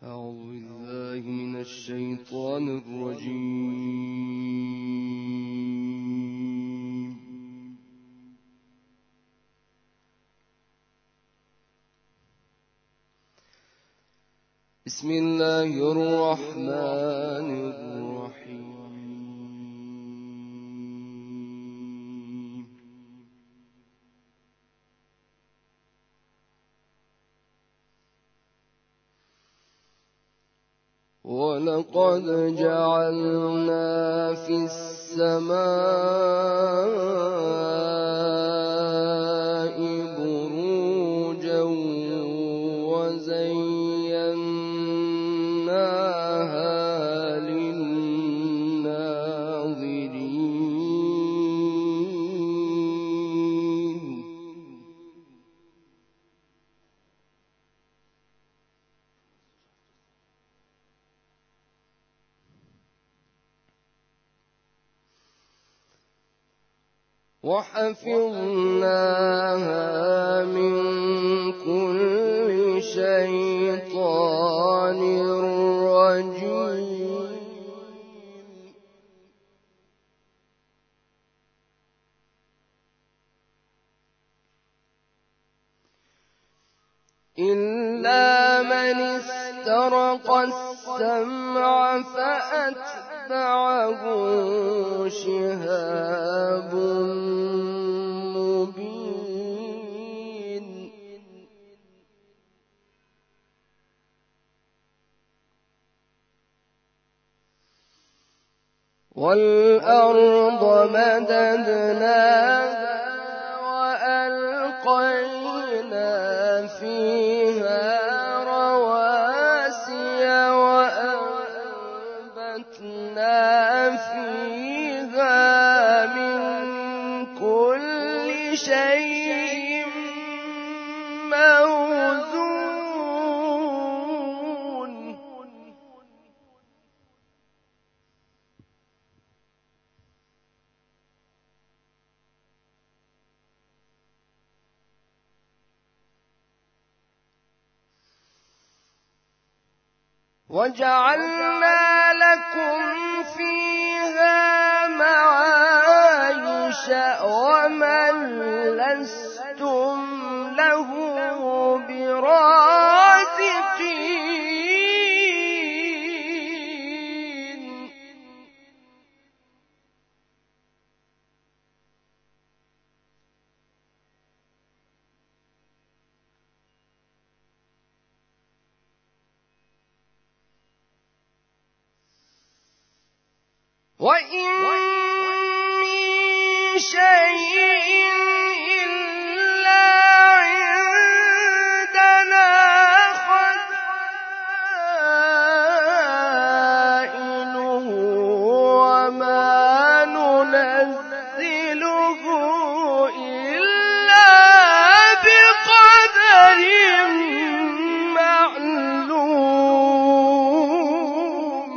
أعوذ بالله من الشيطان الرجيم. بسم الله الرحمن الرحيم. ولقد جعلنا في السماء بروجا وزيناها للناظرين. وحفظناها من كل شيطان رجيم. إلا من استرق السمع فأتبعه شهاب مبين. والأرض مددناها وألقينا فيها رواسي وأنبتنا فيها من كل شيء موزون. وجعلنا لكم فيها معايش ومن لستم له برازقين. وإن من شيء إلا عندنا خزائنه وما ننزله إلا بقدر معلوم.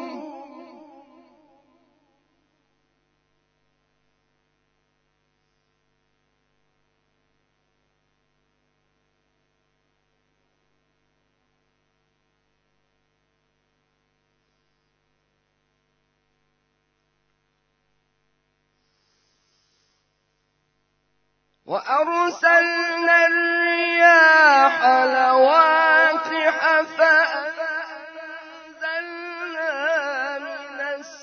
وأرسلنا الرياح لواقح فأنزلنا من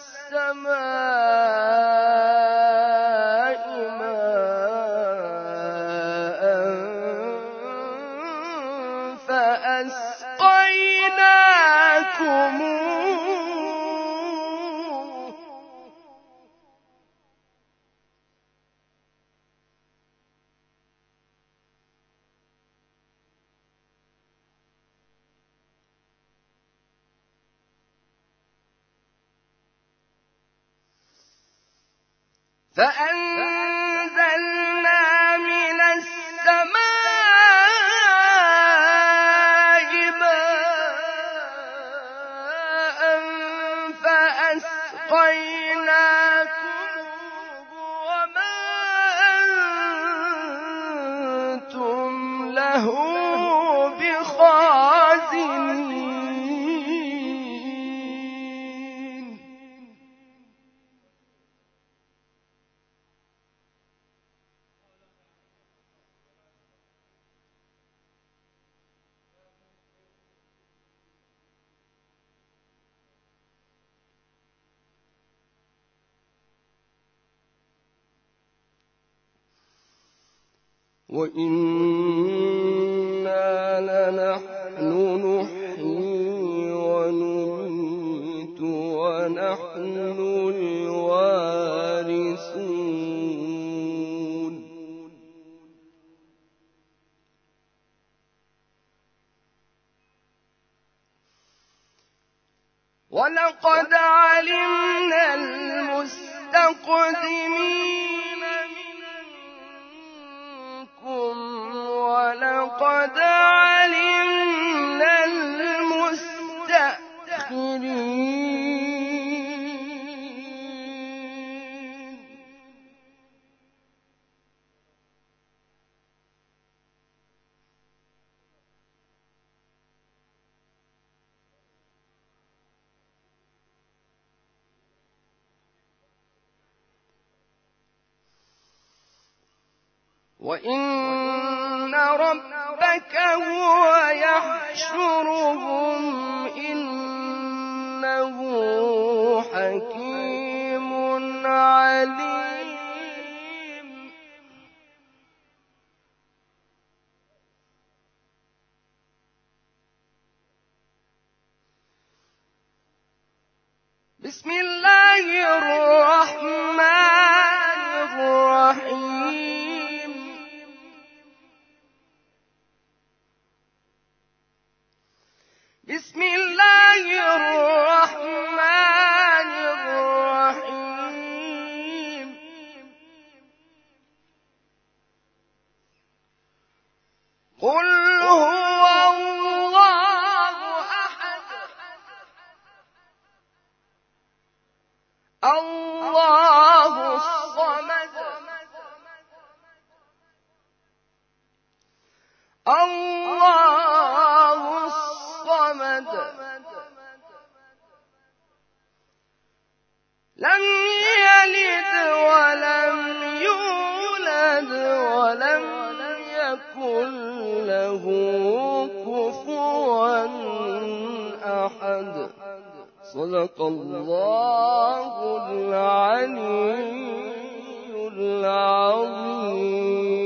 السماء ماء فأسقيناكموه. فأنزلنا من السماء ماء فأسقيناكموه وما أنتم له بخازنين. وإنا لنحن نحيي ونميت ونحن الوارثون ولقد علمنا المستقدمين منكم ولقد علمنا المستأخرين وإن ربك هو يحشرهم إنه حكيم عليم بسم الله الرحمن الرحيم بسم الله الرحمن الرحيم قل هو الله أحد الله الصمد الله الصمد لم يلد ولم يولد ولم يكن له كفوا أحد صدق الله العلي العظيم